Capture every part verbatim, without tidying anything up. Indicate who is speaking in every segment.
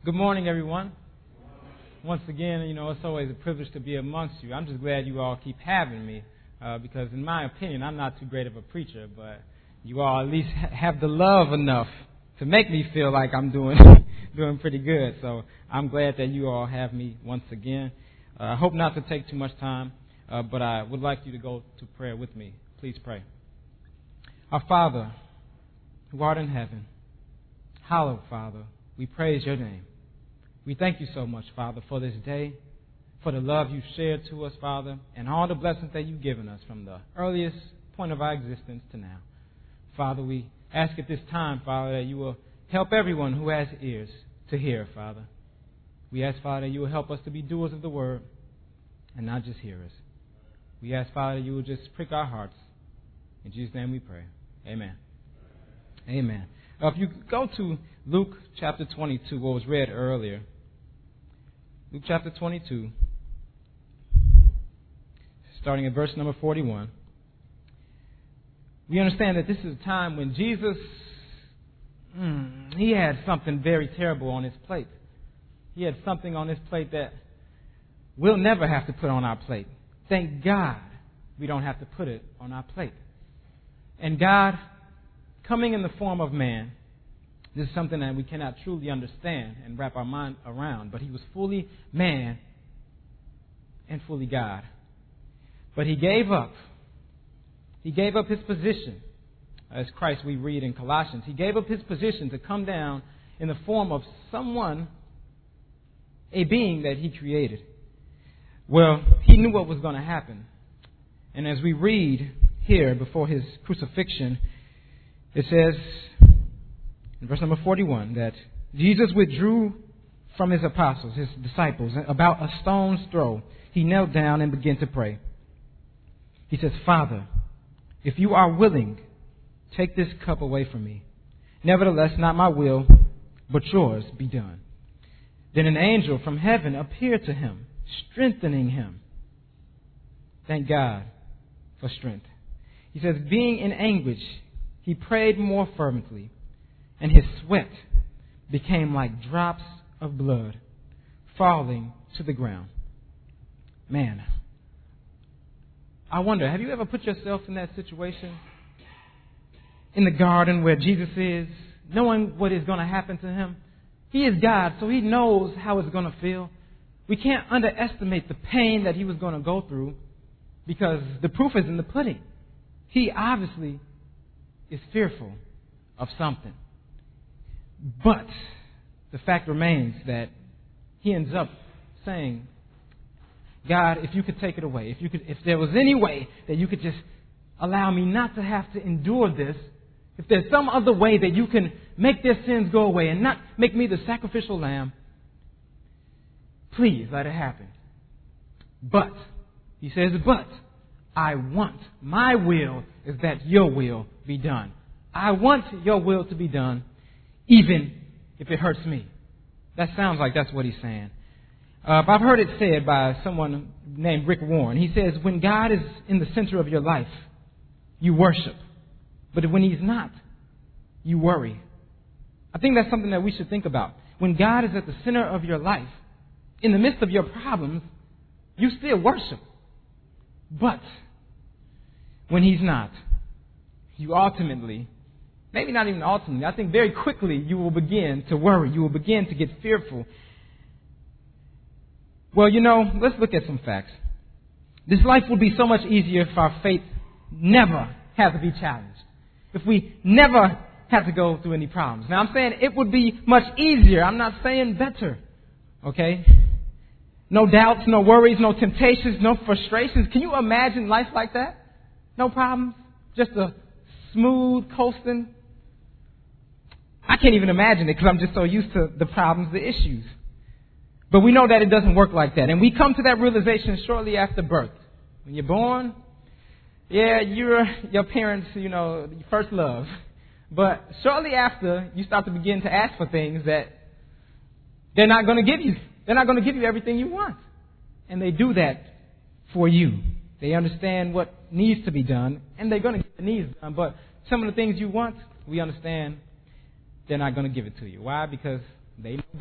Speaker 1: Good morning, everyone. Once again, you know, it's always a privilege to be amongst you. I'm just glad you all keep having me uh, because, in my opinion, I'm not too great of a preacher, but you all at least ha- have the love enough to make me feel like I'm doing doing pretty good. So I'm glad that you all have me once again. Uh, I hope not to take too much time, uh, but I would like you to go to prayer with me. Please pray. Our Father, who art in heaven, hallowed, Father, we praise your name. We thank you so much, Father, for this day, for the love you've shared to us, Father, and all the blessings that you've given us from the earliest point of our existence to now. Father, we ask at this time, Father, that you will help everyone who has ears to hear, Father. We ask, Father, that you will help us to be doers of the word and not just hearers. We ask, Father, that you will just prick our hearts. In Jesus' name we pray. Amen. Amen. Uh, if you go to Luke chapter twenty-two, what was read earlier, Luke chapter twenty-two, starting at verse number forty-one, we understand that this is a time when Jesus, mm, he had something very terrible on his plate. He had something on his plate that we'll never have to put on our plate. Thank God we don't have to put it on our plate. And God, coming in the form of man, this is something that we cannot truly understand and wrap our mind around. But he was fully man and fully God. But he gave up. He gave up his position. As Christ we read in Colossians. He gave up his position to come down in the form of someone, a being that he created. Well, he knew what was going to happen. And as we read here before his crucifixion, it says in verse number forty-one that Jesus withdrew from his apostles, his disciples, about a stone's throw. He knelt down and began to pray. He says, Father, if you are willing, take this cup away from me. Nevertheless, not my will, but yours be done. Then an angel from heaven appeared to him, strengthening him. Thank God for strength. He says, being in anguish, he prayed more fervently, and his sweat became like drops of blood falling to the ground. Man, I wonder, have you ever put yourself in that situation? In the garden where Jesus is, knowing what is going to happen to him? He is God, so he knows how it's going to feel. We can't underestimate the pain that he was going to go through because the proof is in the pudding. He obviously is fearful of something. But the fact remains that he ends up saying, God, if you could take it away, if you could, if there was any way that you could just allow me not to have to endure this, if there's some other way that you can make their sins go away and not make me the sacrificial lamb, please let it happen. But, he says, but I want, my will is that your will be done. I want your will to be done, even if it hurts me. That sounds like that's what he's saying. Uh, I've heard it said by someone named Rick Warren. He says, when God is in the center of your life, you worship. But when he's not, you worry. I think that's something that we should think about. When God is at the center of your life, in the midst of your problems, you still worship. But when he's not, you ultimately, maybe not even ultimately, I think very quickly you will begin to worry. You will begin to get fearful. Well, you know, let's look at some facts. This life would be so much easier if our faith never had to be challenged. If we never had to go through any problems. Now, I'm saying it would be much easier. I'm not saying better. Okay? No doubts, no worries, no temptations, no frustrations. Can you imagine life like that? No problems? Just a smooth coasting? I can't even imagine it because I'm just so used to the problems, the issues. But we know that it doesn't work like that. And we come to that realization shortly after birth. When you're born, yeah, you're your parents, you know, your first love. But shortly after, you start to begin to ask for things that they're not going to give you. They're not going to give you everything you want. And they do that for you. They understand what needs to be done, and they're going to get the needs done. But some of the things you want, we understand they're not going to give it to you. Why? Because they know better.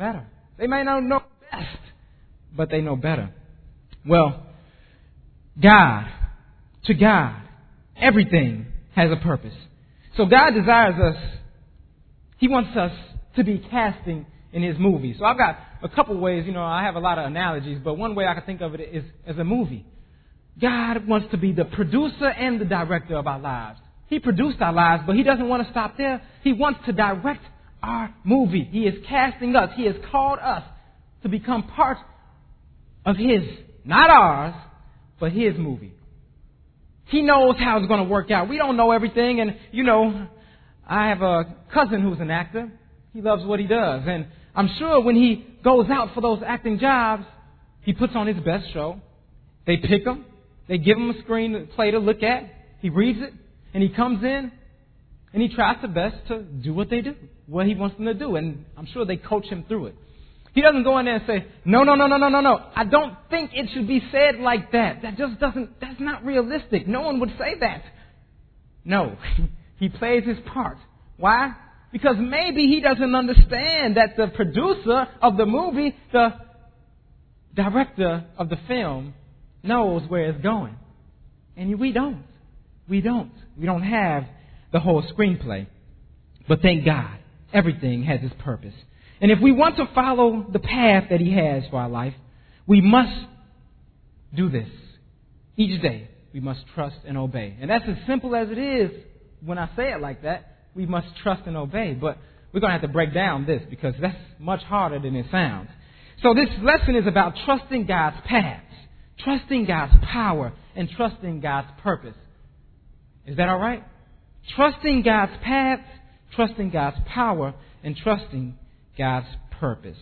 Speaker 1: They may not know best, but they know better. Well, God, to God, everything has a purpose. So God desires us, He wants us to be casting in His movie. So I've got a couple ways, you know, I have a lot of analogies, but one way I can think of it is as a movie. God wants to be the producer and the director of our lives. He produced our lives, but He doesn't want to stop there. He wants to direct our movie. He is casting us. He has called us to become part of His, not ours, but His movie. He knows how it's going to work out. We don't know everything. And, you know, I have a cousin who's an actor. He loves what he does. And I'm sure when he goes out for those acting jobs, he puts on his best show. They pick him. They give him a screen play to look at. He reads it. And he comes in. And he tries the best to do what they do, what he wants them to do. And I'm sure they coach him through it. He doesn't go in there and say, no, no, no, no, no, no, no. I don't think it should be said like that. That just doesn't, that's not realistic. No one would say that. No, he plays his part. Why? Because maybe he doesn't understand that the producer of the movie, the director of the film, knows where it's going. And we don't. We don't. We don't have the whole screenplay. But thank God, everything has its purpose. And if we want to follow the path that He has for our life, we must do this. Each day, we must trust and obey. And that's as simple as it is when I say it like that. We must trust and obey. But we're going to have to break down this because that's much harder than it sounds. So this lesson is about trusting God's paths, trusting God's power, and trusting God's purpose. Is that all right? Trusting God's paths, trusting God's power, and trusting God's purpose.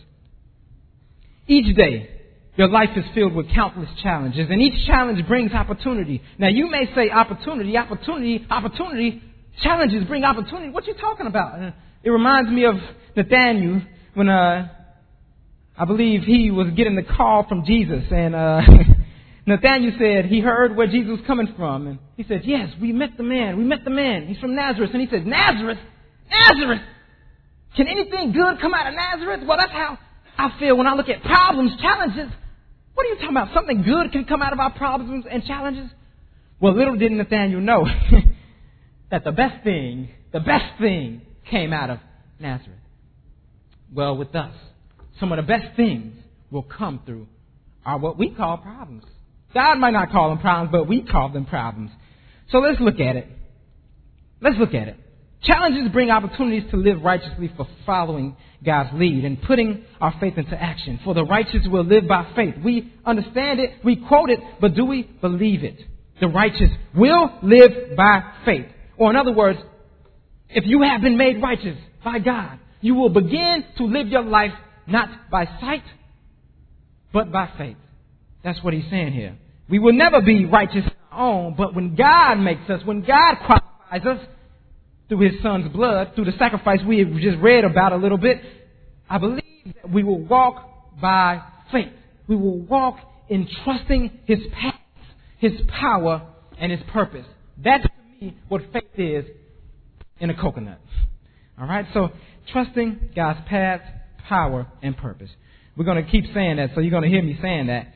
Speaker 1: Each day, your life is filled with countless challenges, and each challenge brings opportunity. Now, you may say opportunity, opportunity, opportunity. Challenges bring opportunity. What are you talking about? And it reminds me of Nathaniel when uh, I believe he was getting the call from Jesus, and uh, Nathaniel said he heard where Jesus was coming from, and he said, yes, we met the man. We met the man. He's from Nazareth. And he said, Nazareth? Nazareth? Can anything good come out of Nazareth? Well, that's how I feel when I look at problems, challenges. What are you talking about? Something good can come out of our problems and challenges? Well, little did Nathaniel know that the best thing, the best thing came out of Nazareth. Well, with us, some of the best things will come through are what we call problems. God might not call them problems, but we call them problems. So let's look at it. Let's look at it. Challenges bring opportunities to live righteously for following God's lead and putting our faith into action. For the righteous will live by faith. We understand it, we quote it, but do we believe it? The righteous will live by faith. Or in other words, if you have been made righteous by God, you will begin to live your life not by sight, but by faith. That's what he's saying here. We will never be righteous on our own, but when God makes us, when God qualifies us, through His Son's blood, through the sacrifice we have just read about a little bit, I believe that we will walk by faith. We will walk in trusting His paths, His power, and His purpose. That's to me what faith is in a coconut. All right? So, trusting God's paths, power, and purpose. We're going to keep saying that, so you're going to hear me saying that.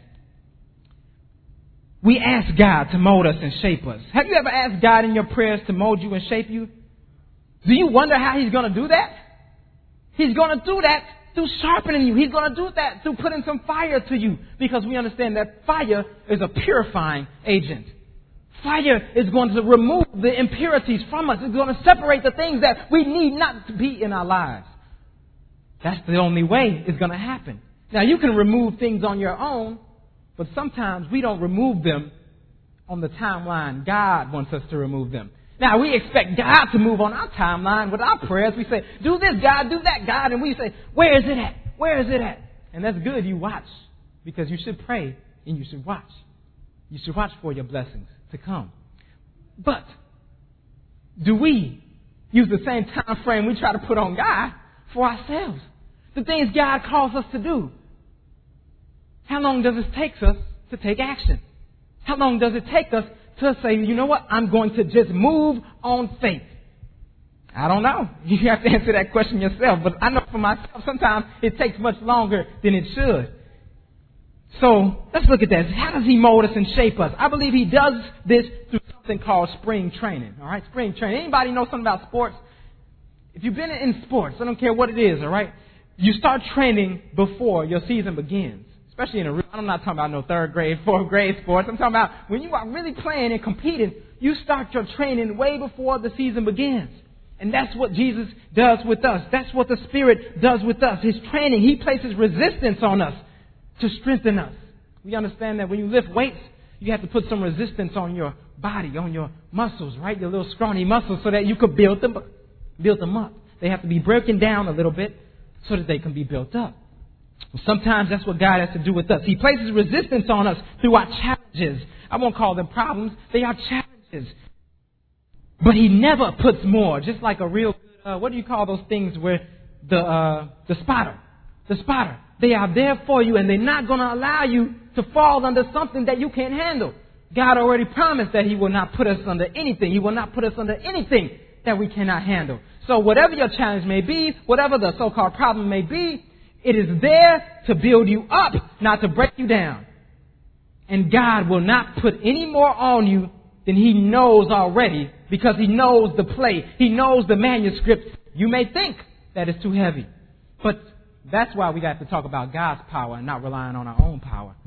Speaker 1: We ask God to mold us and shape us. Have you ever asked God in your prayers to mold you and shape you? Do you wonder how He's going to do that? He's going to do that through sharpening you. He's going to do that through putting some fire to you. Because we understand that fire is a purifying agent. Fire is going to remove the impurities from us. It's going to separate the things that we need not to be in our lives. That's the only way it's going to happen. Now, you can remove things on your own, but sometimes we don't remove them on the timeline God wants us to remove them. Now, we expect God to move on our timeline with our prayers. We say, do this, God, do that, God. And we say, where is it at? Where is it at? And that's good. You watch. Because you should pray and you should watch. You should watch for your blessings to come. But do we use the same time frame we try to put on God for ourselves? The things God calls us to do. How long does it take us to take action? How long does it take us to say, you know what, I'm going to just move on faith? I don't know. You have to answer that question yourself. But I know for myself, sometimes it takes much longer than it should. So let's look at this. How does he mold us and shape us? I believe he does this through something called spring training. All right, spring training. Anybody know something about sports? If you've been in sports, I don't care what it is, all right, you start training before your season begins. Especially in a, I'm not talking about no third grade, fourth grade sports. I'm talking about when you are really playing and competing, you start your training way before the season begins. And that's what Jesus does with us. That's what the Spirit does with us. His training, He places resistance on us to strengthen us. We understand that when you lift weights, you have to put some resistance on your body, on your muscles, right? Your little scrawny muscles so that you could build them, build them up. They have to be broken down a little bit so that they can be built up. Well, sometimes that's what God has to do with us. He places resistance on us through our challenges. I won't call them problems. They are challenges. But He never puts more. Just like a real, uh, what do you call those things where the uh, the spotter, the spotter. They are there for you, and they're not going to allow you to fall under something that you can't handle. God already promised that He will not put us under anything. He will not put us under anything that we cannot handle. So whatever your challenge may be, whatever the so-called problem may be, it is there to build you up, not to break you down. And God will not put any more on you than He knows already, because He knows the play. He knows the manuscript. You may think that it's too heavy, but that's why we got to talk about God's power and not relying on our own power.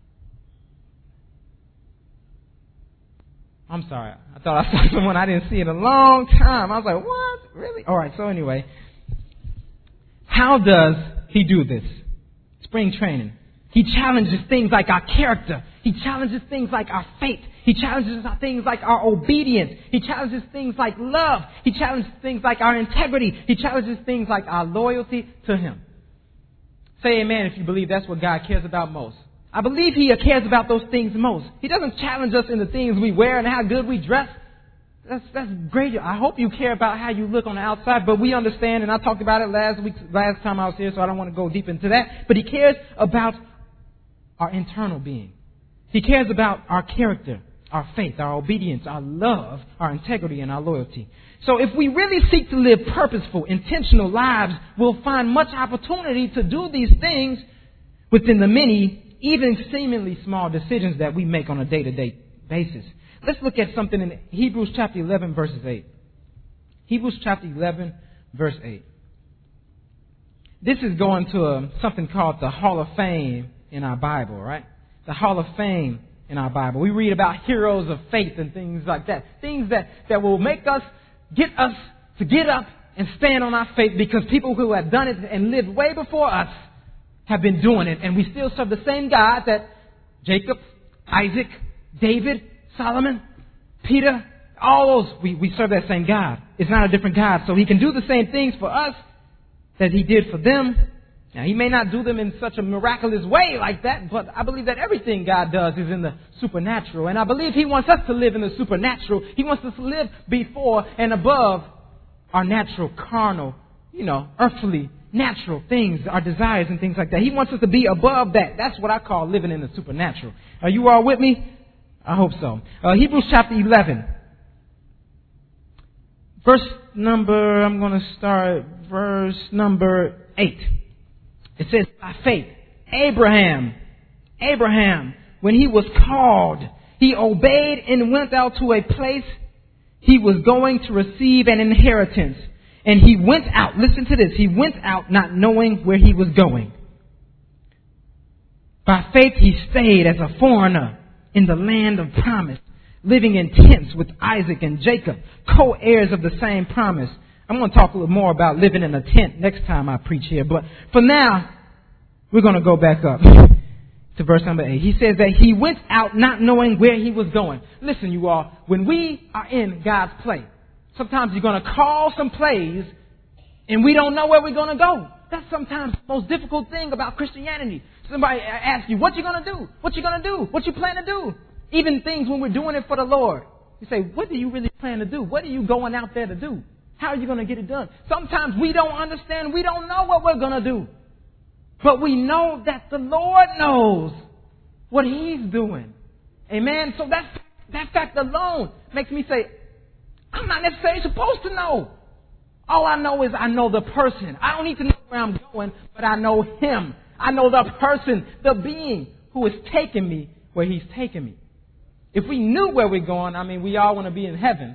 Speaker 1: I'm sorry. I thought I saw someone I didn't see in a long time. I was like, what? Really? All right. So anyway, how does He do this? Spring training. He challenges things like our character. He challenges things like our faith. He challenges things like our obedience. He challenges things like love. He challenges things like our integrity. He challenges things like our loyalty to Him. Say amen if you believe that's what God cares about most. I believe He cares about those things most. He doesn't challenge us in the things we wear and how good we dress. That's that's great. I hope you care about how you look on the outside, but we understand, and I talked about it last week, last time I was here, so I don't want to go deep into that. But He cares about our internal being. He cares about our character, our faith, our obedience, our love, our integrity, and our loyalty. So if we really seek to live purposeful, intentional lives, we'll find much opportunity to do these things within the many, even seemingly small decisions that we make on a day-to-day basis. Let's look at something in Hebrews chapter eleven, verses eight. Hebrews chapter eleven, verse eight. This is going to a, something called the Hall of Fame in our Bible, right? The Hall of Fame in our Bible. We read about heroes of faith and things like that. Things that, that will make us, get us to get up and stand on our faith, because people who have done it and lived way before us have been doing it. And we still serve the same God that Jacob, Isaac, David, Solomon, Peter, all those, we, we serve that same God. It's not a different God. So He can do the same things for us that He did for them. Now, He may not do them in such a miraculous way like that, but I believe that everything God does is in the supernatural. And I believe He wants us to live in the supernatural. He wants us to live before and above our natural, carnal, you know, earthly, natural things, our desires and things like that. He wants us to be above that. That's what I call living in the supernatural. Are you all with me? I hope so. Uh, Hebrews chapter eleven. Verse number, I'm going to start verse number eight. It says, by faith, Abraham, Abraham, when he was called, he obeyed and went out to a place he was going to receive an inheritance. And he went out, listen to this, he went out not knowing where he was going. By faith, he stayed as a foreigner in the land of promise, living in tents with Isaac and Jacob, co-heirs of the same promise. I'm going to talk a little more about living in a tent next time I preach here. But for now, we're going to go back up to verse number eight. He says that he went out not knowing where he was going. Listen, you all, when we are in God's play, sometimes you're going to call some plays and we don't know where we're going to go. That's sometimes the most difficult thing about Christianity. Somebody asks you, what you going to do? What you going to do? What you plan to do? Even things when we're doing it for the Lord. You say, what do you really plan to do? What are you going out there to do? How are you going to get it done? Sometimes we don't understand. We don't know what we're going to do. But we know that the Lord knows what He's doing. Amen? So that's, that fact alone makes me say, I'm not necessarily supposed to know. All I know is I know the person. I don't need to know where I'm going, but I know him. I know the person, the being who is taking me where he's taking me. If we knew where we're going, I mean, we all want to be in heaven.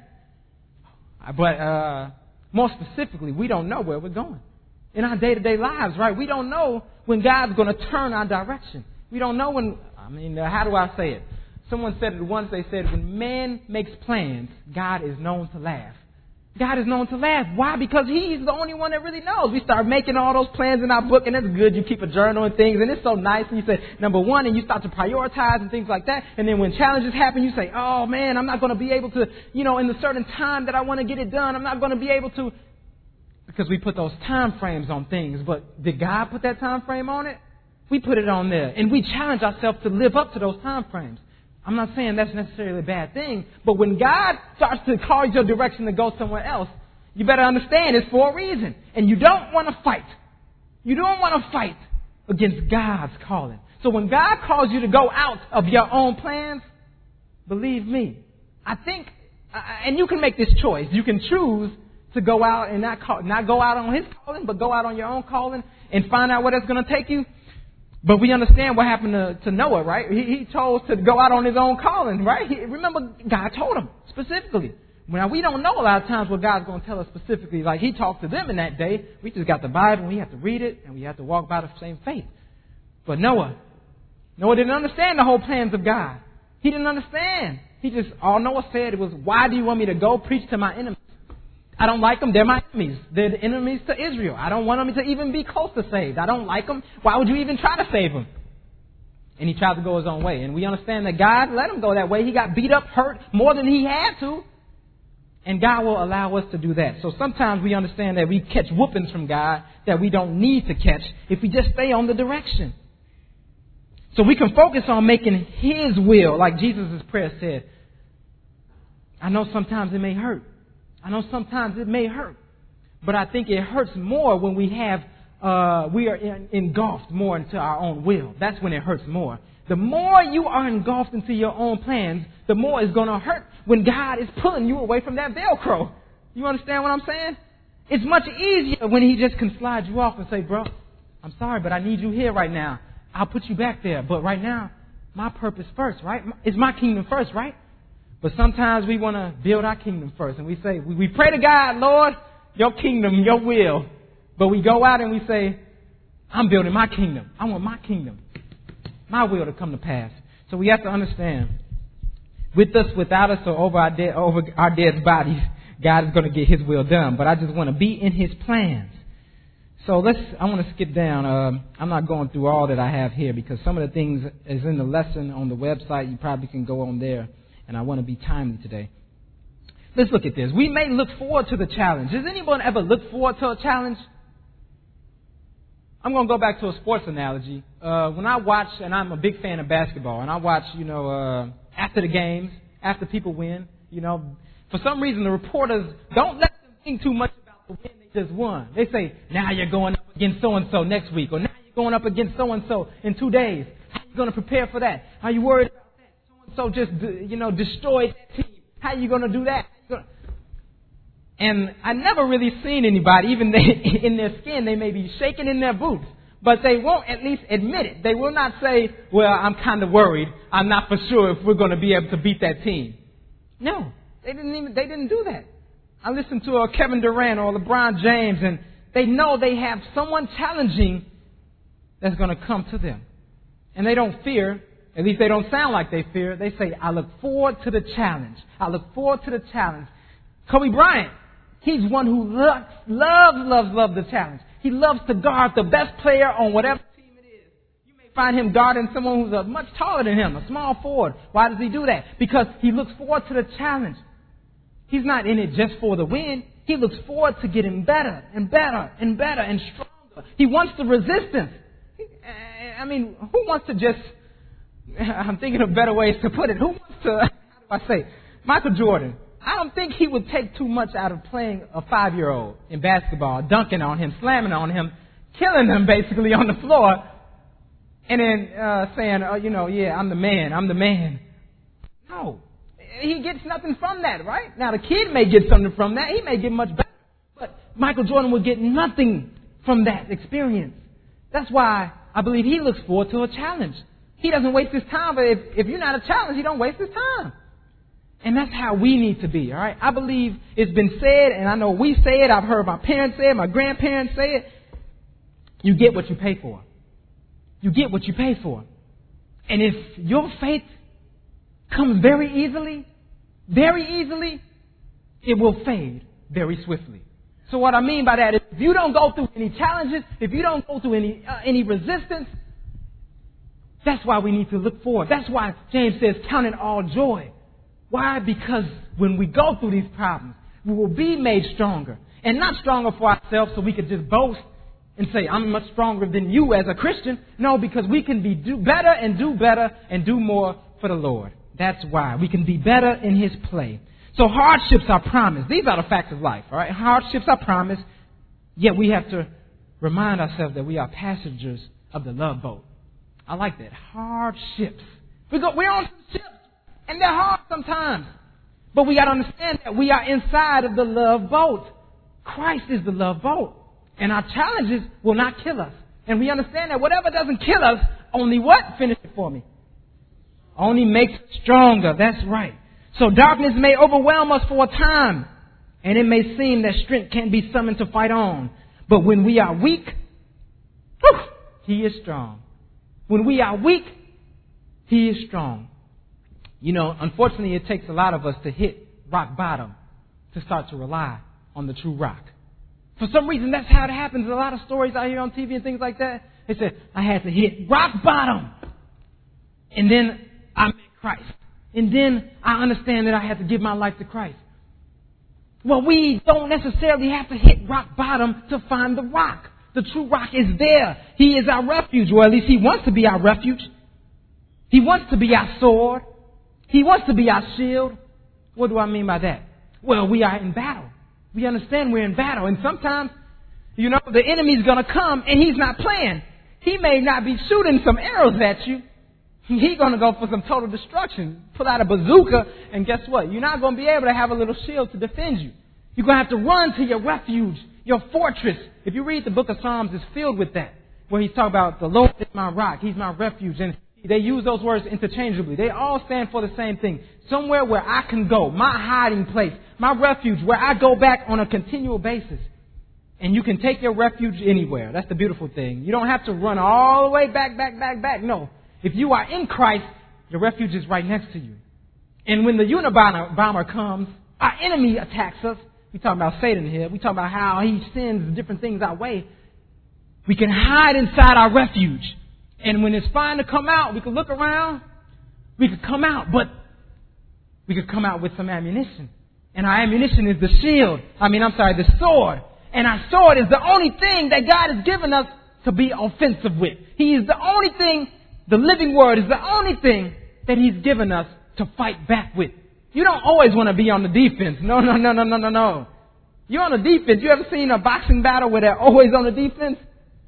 Speaker 1: But uh, more specifically, we don't know where we're going. In our day-to-day lives, right? We don't know when God's going to turn our direction. We don't know when, I mean, uh, how do I say it? Someone said it once, they said, when man makes plans, God is known to laugh. God is known to laugh. Why? Because he's the only one that really knows. We start making all those plans in our book, and that's good. You keep a journal and things, and it's so nice. And you say, number one, and you start to prioritize and things like that. And then when challenges happen, you say, oh, man, I'm not going to be able to, you know, in the certain time that I want to get it done, I'm not going to be able to. Because we put those time frames on things. But did God put that time frame on it? We put it on there. And we challenge ourselves to live up to those time frames. I'm not saying that's necessarily a bad thing, but when God starts to call your direction to go somewhere else, you better understand it's for a reason. And you don't want to fight. You don't want to fight against God's calling. So when God calls you to go out of your own plans, believe me, I think, and you can make this choice. You can choose to go out and not call, not go out on his calling, but go out on your own calling and find out where that's going to take you. But we understand what happened to, to Noah, right? He, he chose to go out on his own calling, right? He, remember, God told him specifically. Now, we don't know a lot of times what God's going to tell us specifically. Like he talked to them in that day. We just got the Bible, and we have to read it, and we have to walk by the same faith. But Noah, Noah didn't understand the whole plans of God. He didn't understand. He just, all Noah said was, why do you want me to go preach to my enemies? I don't like them. They're my enemies. They're the enemies to Israel. I don't want them to even be close to saved. I don't like them. Why would you even try to save them? And he tried to go his own way. And we understand that God let him go that way. He got beat up, hurt more than he had to. And God will allow us to do that. So sometimes we understand that we catch whoopings from God that we don't need to catch if we just stay on the direction. So we can focus on making his will, like Jesus' prayer said. I know sometimes it may hurt. I know sometimes it may hurt, but I think it hurts more when we have, uh, we are in, engulfed more into our own will. That's when it hurts more. The more you are engulfed into your own plans, the more it's going to hurt when God is pulling you away from that Velcro. You understand what I'm saying? It's much easier when he just can slide you off and say, bro, I'm sorry, but I need you here right now. I'll put you back there. But right now, my purpose first, right? It's my kingdom first, right? But sometimes we want to build our kingdom first. And we say, we, we pray to God, Lord, your kingdom, your will. But we go out and we say, I'm building my kingdom. I want my kingdom, my will to come to pass. So we have to understand, with us, without us, or over our dead, over our dead bodies, God is going to get his will done. But I just want to be in his plans. So let's, I want to skip down. Um, I'm not going through all that I have here because some of the things is in the lesson on the website. You probably can go on there. And I want to be timely today. Let's look at this. We may look forward to the challenge. Does anyone ever look forward to a challenge? I'm going to go back to a sports analogy. Uh, when I watch, and I'm a big fan of basketball, and I watch, you know, uh, after the games, after people win, you know, for some reason the reporters don't let them think too much about the win they just won. They say, now you're going up against so-and-so next week, or now you're going up against so-and-so in two days. How are you going to prepare for that? Are you worried about so just, you know, destroyed that team? How are you going to do that? And I never really seen anybody, even they, in their skin, they may be shaking in their boots, but they won't at least admit it. They will not say, well, I'm kind of worried. I'm not for sure if we're going to be able to beat that team. No, they didn't even, they didn't do that. I listened to a Kevin Durant or LeBron James, and they know they have someone challenging that's going to come to them. And they don't fear. At least they don't sound like they fear. They say, I look forward to the challenge. I look forward to the challenge. Kobe Bryant, he's one who loves, loves, loves, loves the challenge. He loves to guard the best player on whatever team it is. You may find him guarding someone who's a much taller than him, a small forward. Why does he do that? Because he looks forward to the challenge. He's not in it just for the win. He looks forward to getting better and better and better and stronger. He wants the resistance. I mean, who wants to just... I'm thinking of better ways to put it. Who wants to, how do I say, Michael Jordan. I don't think he would take too much out of playing a five-year-old in basketball, dunking on him, slamming on him, killing him basically on the floor, and then uh, saying, oh, you know, yeah, I'm the man, I'm the man. No. He gets nothing from that, right? Now, the kid may get something from that. He may get much better. But Michael Jordan would get nothing from that experience. That's why I believe he looks forward to a challenge. He doesn't waste his time, but if, if you're not a challenge, he don't waste his time. And that's how we need to be, all right? I believe it's been said, and I know we say it. I've heard my parents say it, my grandparents say it. You get what you pay for. You get what you pay for. And if your faith comes very easily, very easily, it will fade very swiftly. So what I mean by that is if you don't go through any challenges, if you don't go through any uh, any resistance, that's why we need to look forward. That's why James says, count it all joy. Why? Because when we go through these problems, we will be made stronger. And not stronger for ourselves so we could just boast and say, I'm much stronger than you as a Christian. No, because we can be do better and do better and do more for the Lord. That's why. We can be better in His play. So hardships are promised. These are the facts of life, all right? Hardships are promised, yet we have to remind ourselves that we are passengers of the love boat. I like that. Hardships. We go, we're on some ships, and they're hard sometimes. But we got to understand that we are inside of the love boat. Christ is the love boat. And our challenges will not kill us. And we understand that whatever doesn't kill us, only what? Finish it for me. Only makes us stronger. That's right. So darkness may overwhelm us for a time. And it may seem that strength can't be summoned to fight on. But when we are weak, whew, He is strong. When we are weak, He is strong. You know, unfortunately, it takes a lot of us to hit rock bottom to start to rely on the true rock. For some reason, that's how it happens. A lot of stories I hear on T V and things like that. They said, I had to hit rock bottom. And then I met Christ. And then I understand that I had to give my life to Christ. Well, we don't necessarily have to hit rock bottom to find the rock. The true rock is there. He is our refuge, or at least He wants to be our refuge. He wants to be our sword. He wants to be our shield. What do I mean by that? Well, we are in battle. We understand we're in battle. And sometimes, you know, the enemy's going to come and he's not playing. He may not be shooting some arrows at you. He's going to go for some total destruction. Pull out a bazooka, and guess what? You're not going to be able to have a little shield to defend you. You're going to have to run to your refuge, your fortress. If you read the book of Psalms, it's filled with that, where he's talking about the Lord is my rock. He's my refuge. And they use those words interchangeably. They all stand for the same thing. Somewhere where I can go, my hiding place, my refuge, where I go back on a continual basis. And you can take your refuge anywhere. That's the beautiful thing. You don't have to run all the way back, back, back, back. No. If you are in Christ, the refuge is right next to you. And when the Unabomber bomber comes, our enemy attacks us. We're talking about Satan here. We're talking about how he sends different things our way. We can hide inside our refuge. And when it's fine to come out, we can look around. We could come out, but we could come out with some ammunition. And our ammunition is the shield. I mean, I'm sorry, the sword. And our sword is the only thing that God has given us to be offensive with. He is the only thing, the living word is the only thing that He's given us to fight back with. You don't always want to be on the defense. No, no, no, no, no, no, no. You're on the defense. You ever seen a boxing battle where they're always on the defense?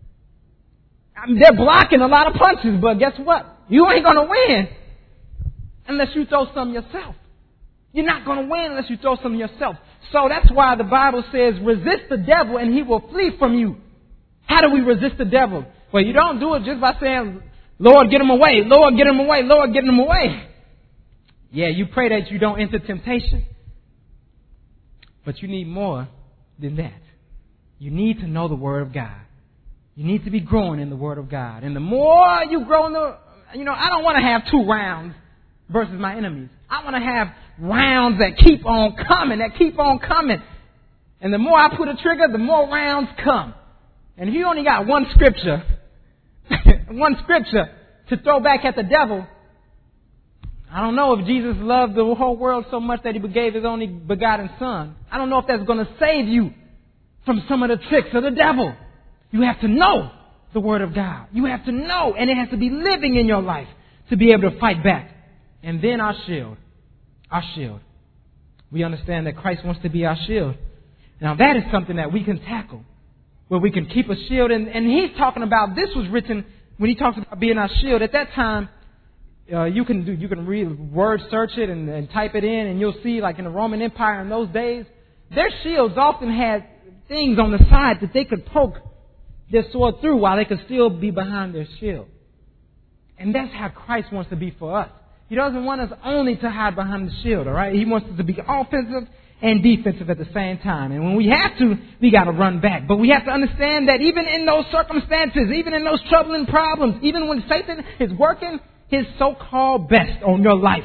Speaker 1: I mean, they're blocking a lot of punches, but guess what? You ain't going to win unless you throw some yourself. You're not going to win unless you throw some yourself. So that's why the Bible says, resist the devil and he will flee from you. How do we resist the devil? Well, you don't do it just by saying, Lord, get him away. Lord, get him away. Lord, get him away. Yeah, you pray that you don't enter temptation. But you need more than that. You need to know the Word of God. You need to be growing in the Word of God. And the more you grow in the, you know, I don't want to have two rounds versus my enemies. I want to have rounds that keep on coming, that keep on coming. And the more I put a trigger, the more rounds come. And if you only got one scripture, one scripture to throw back at the devil, I don't know if Jesus loved the whole world so much that He gave His only begotten Son. I don't know if that's going to save you from some of the tricks of the devil. You have to know the Word of God. You have to know, and it has to be living in your life to be able to fight back. And then our shield. Our shield. We understand that Christ wants to be our shield. Now that is something that we can tackle, where we can keep a shield. And, and he's talking about, this was written when he talks about being our shield. At that time, uh, you can do, you can read, word search it and, and type it in, and you'll see, like in the Roman Empire in those days, their shields often had things on the side that they could poke their sword through while they could still be behind their shield. And that's how Christ wants to be for us. He doesn't want us only to hide behind the shield, all right? He wants us to be offensive and defensive at the same time. And when we have to, we got to run back. But we have to understand that even in those circumstances, even in those troubling problems, even when Satan is working his so-called best on your life,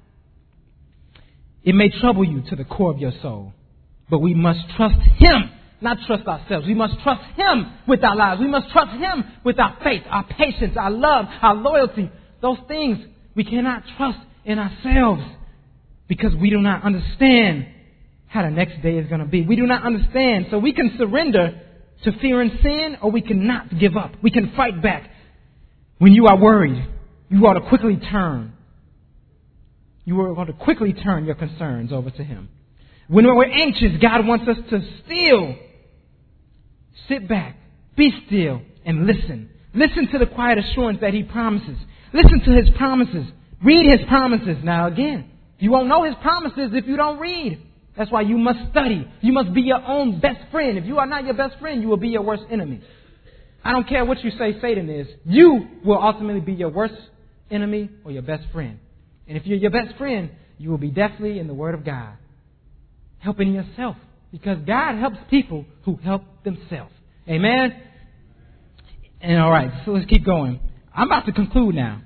Speaker 1: it may trouble you to the core of your soul. But we must trust Him, not trust ourselves. We must trust Him with our lives. We must trust Him with our faith, our patience, our love, our loyalty. Those things we cannot trust in ourselves because we do not understand how the next day is going to be. We do not understand. So we can surrender to fear and sin, or we cannot give up. We can fight back. When you are worried, you ought to quickly turn. You ought to quickly turn your concerns over to Him. When we're anxious, God wants us to still sit back, be still, and listen. Listen to the quiet assurance that He promises. Listen to His promises. Read His promises. Now again, you won't know His promises if you don't read. That's why you must study. You must be your own best friend. If you are not your best friend, you will be your worst enemy. I don't care what you say Satan is. You will ultimately be your worst enemy or your best friend. And if you're your best friend, you will be definitely in the Word of God, helping yourself. Because God helps people who help themselves. Amen? And all right, so let's keep going. I'm about to conclude now.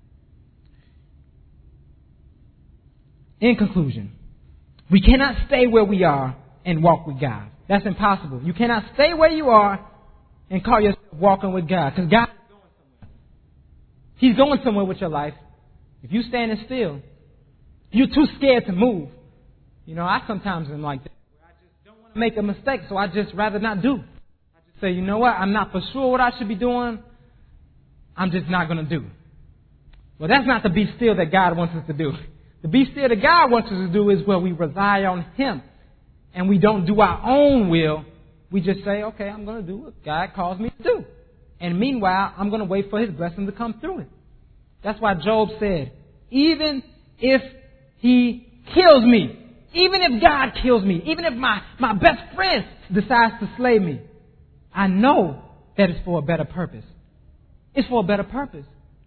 Speaker 1: In conclusion, we cannot stay where we are and walk with God. That's impossible. You cannot stay where you are and call yourself walking with God. Because God is going somewhere. He's going somewhere with your life. If you're standing still, you're too scared to move. You know, I sometimes am like that. I just don't want to make a mistake, so I just rather not do. I just say, you know what? I'm not for sure what I should be doing. I'm just not going to do. Well, that's not the be still that God wants us to do. The be still that God wants us to do is where we rely on Him. And we don't do our own will. We just say, okay, I'm going to do what God calls me to do. And meanwhile, I'm going to wait for His blessing to come through it. That's why Job said, even if He kills me, even if God kills me, even if my, my best friend decides to slay me, I know that it's for a better purpose. It's for a better purpose.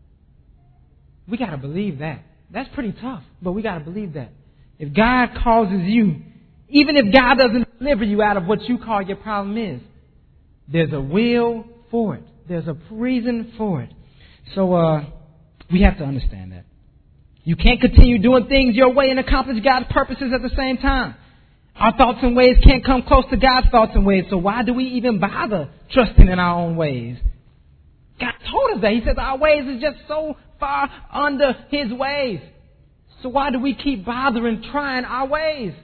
Speaker 1: We got to believe that. That's pretty tough, but we got to believe that. If God causes you, even if God doesn't deliver you out of what you call your problem is, there's a will for it. There's a reason for it. So uh, we have to understand that. You can't continue doing things your way and accomplish God's purposes at the same time. Our thoughts and ways can't come close to God's thoughts and ways. So why do we even bother trusting in our own ways? God told us that. He said our ways is just so far under His ways. So why do we keep bothering trying our ways?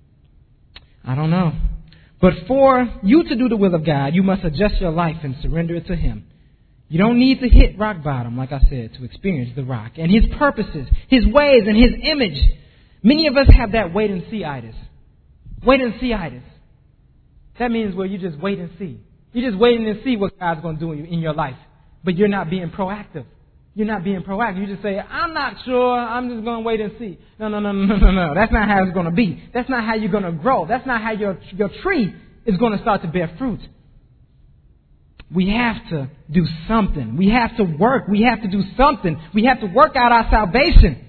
Speaker 1: I don't know. But for you to do the will of God, you must adjust your life and surrender it to Him. You don't need to hit rock bottom, like I said, to experience the rock and His purposes, His ways, and His image. Many of us have that wait and see-itis. Wait and see-itis. That means where you just wait and see. You're just waiting to see what God's going to do in your life. But you're not being proactive. You're not being proactive. You just say, I'm not sure. I'm just going to wait and see. No, no, no, no, no, no. That's not how it's going to be. That's not how you're going to grow. That's not how your, your tree is going to start to bear fruit. We have to do something. We have to work. We have to do something. We have to work out our salvation.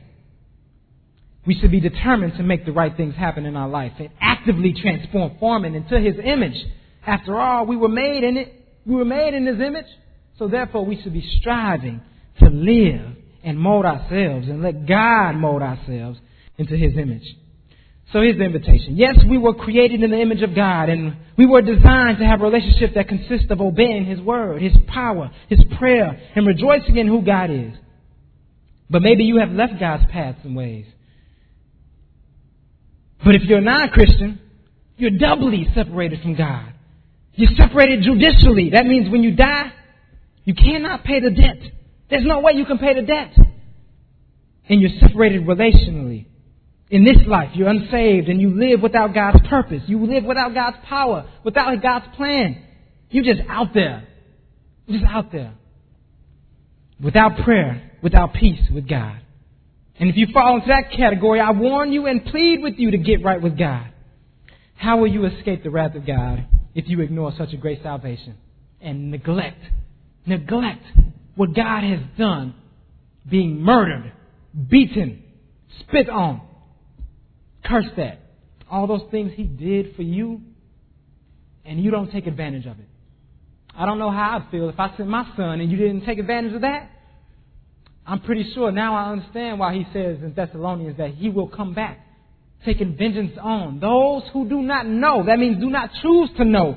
Speaker 1: We should be determined to make the right things happen in our life and actively transform, forming into His image. After all, we were made in it. We were made in His image. So therefore, we should be striving to live and mold ourselves and let God mold ourselves into His image. So here's the invitation. Yes, we were created in the image of God, and we were designed to have a relationship that consists of obeying His word, His power, His prayer, and rejoicing in who God is. But maybe you have left God's paths and ways. But if you're a non-Christian, you're doubly separated from God. You're separated judicially. That means when you die, you cannot pay the debt. There's no way you can pay the debt. And you're separated relationally. In this life, you're unsaved and you live without God's purpose. You live without God's power, without God's plan. You're just out there. You're just out there. Without prayer, without peace with God. And if you fall into that category, I warn you and plead with you to get right with God. How will you escape the wrath of God if you ignore such a great salvation and neglect, neglect what God has done, being murdered, beaten, spit on, cursed at, all those things He did for you, and you don't take advantage of it. I don't know how I'd feel if I sent my son and you didn't take advantage of that. I'm pretty sure now I understand why He says in Thessalonians that He will come back, taking vengeance on those who do not know. That means do not choose to know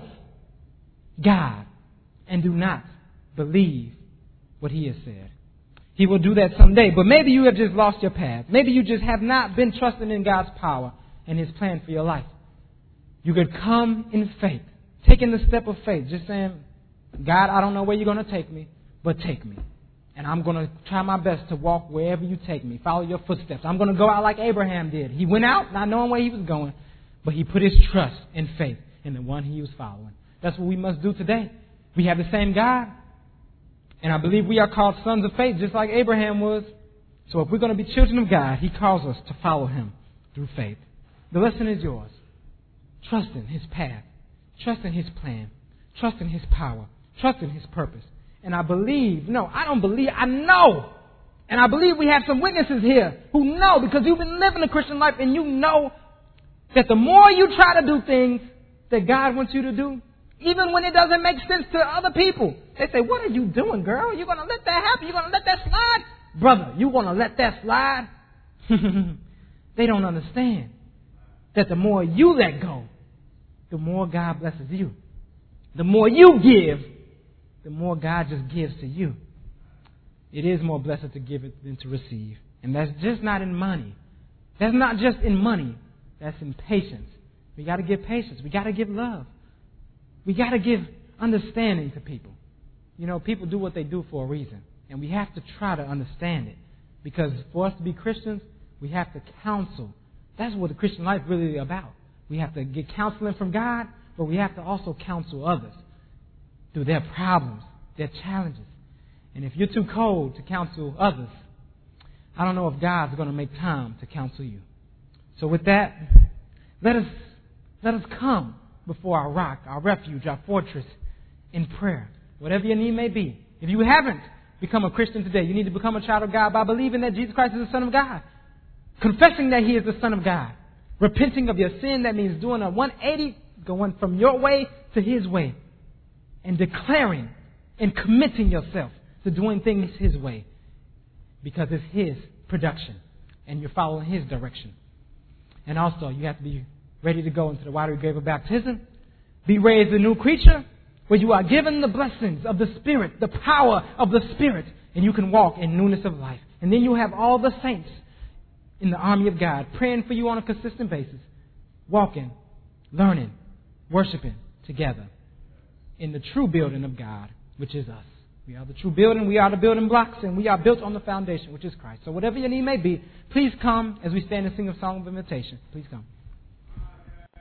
Speaker 1: God and do not believe what He has said. He will do that someday. But maybe you have just lost your path. Maybe you just have not been trusting in God's power and His plan for your life. You could come in faith, taking the step of faith, just saying, God, I don't know where you're going to take me, but take me. And I'm going to try my best to walk wherever you take me, follow your footsteps. I'm going to go out like Abraham did. He went out not knowing where he was going, but he put his trust and faith in the one he was following. That's what we must do today. We have the same God. And I believe we are called sons of faith, just like Abraham was. So if we're going to be children of God, He calls us to follow Him through faith. The lesson is yours. Trust in His path. Trust in His plan. Trust in His power. Trust in His purpose. And I believe, no, I don't believe, I know. And I believe we have some witnesses here who know, because you've been living the Christian life and you know that the more you try to do things that God wants you to do, even when it doesn't make sense to other people, they say, what are you doing, girl? You're going to let that happen? You're going to let that slide? Brother, you want to let that slide? They don't understand that the more you let go, the more God blesses you. The more you give, the more God just gives to you. It is more blessed to give it than to receive. And that's just not in money. That's not just in money. That's in patience. We got to give patience. We got to give love. We got to give understanding to people. You know, people do what they do for a reason. And we have to try to understand it. Because for us to be Christians, we have to counsel. That's what the Christian life really is about. We have to get counseling from God, but we have to also counsel others through their problems, their challenges. And if you're too cold to counsel others, I don't know if God's going to make time to counsel you. So with that, let us let us come before our rock, our refuge, our fortress in prayer. Whatever your need may be. If you haven't become a Christian today, you need to become a child of God by believing that Jesus Christ is the Son of God. Confessing that He is the Son of God. Repenting of your sin, that means doing a one eighty, going from your way to His way. And declaring and committing yourself to doing things His way. Because it's His production. And you're following His direction. And also, you have to be ready to go into the watery grave of baptism. Be raised a new creature, where you are given the blessings of the Spirit, the power of the Spirit, and you can walk in newness of life. And then you have all the saints in the army of God praying for you on a consistent basis, walking, learning, worshiping together in the true building of God, which is us. We are the true building, we are the building blocks, and we are built on the foundation, which is Christ. So whatever your need may be, please come as we stand and sing a song of invitation. Please come.